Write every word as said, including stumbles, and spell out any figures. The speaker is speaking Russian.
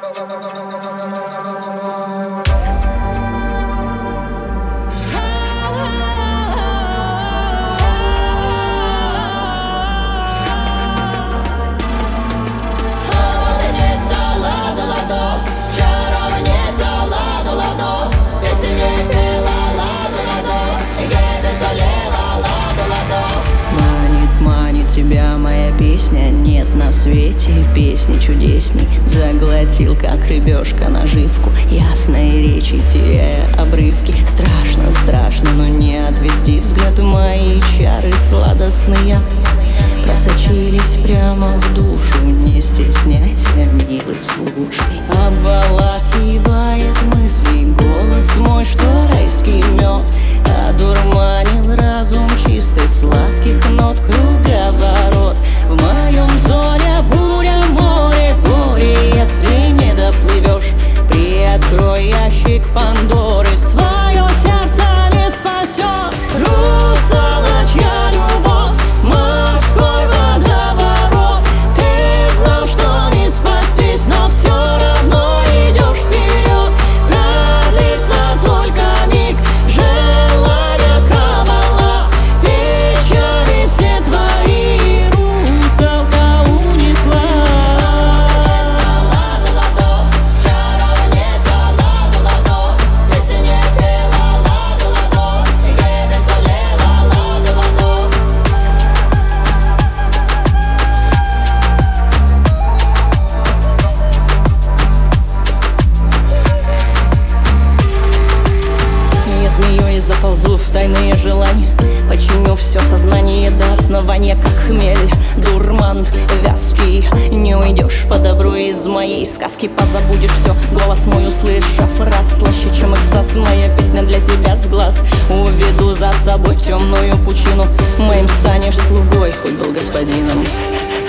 Тебя моя песня, нет на свете песни чудесней. Заглотил, как рыбешка, наживку ясной речи, теряя обрывки. Страшно, страшно, но не отвести взгляд. Мои чары сладостный яд просочились прямо в душу. Не стесняйся, милый, слушай. Обволакивает мысли голос мой, что райский мед одурманил разум чистый сладких нот. Круговорот в моем зоне, буря, море, горе. Если не доплывешь, приоткрой ящик Пандоры. Свое сердце не спасешь. Русалочья любовь, морской водоворот. Ты знал, что не спастись, но все равно идешь вперед. Продлится только миг, желание кабала. Печали все твои русалка унесла. Заползу в тайные желания, подчиню все сознание до основания, как хмель, дурман вязкий. Не уйдешь по добру из моей сказки, позабудешь все, голос мой услышав раз. Слаще, чем экстаз, моя песня для тебя с глаз. Уведу за собой в темную пучину, моим станешь слугой, хоть был господином.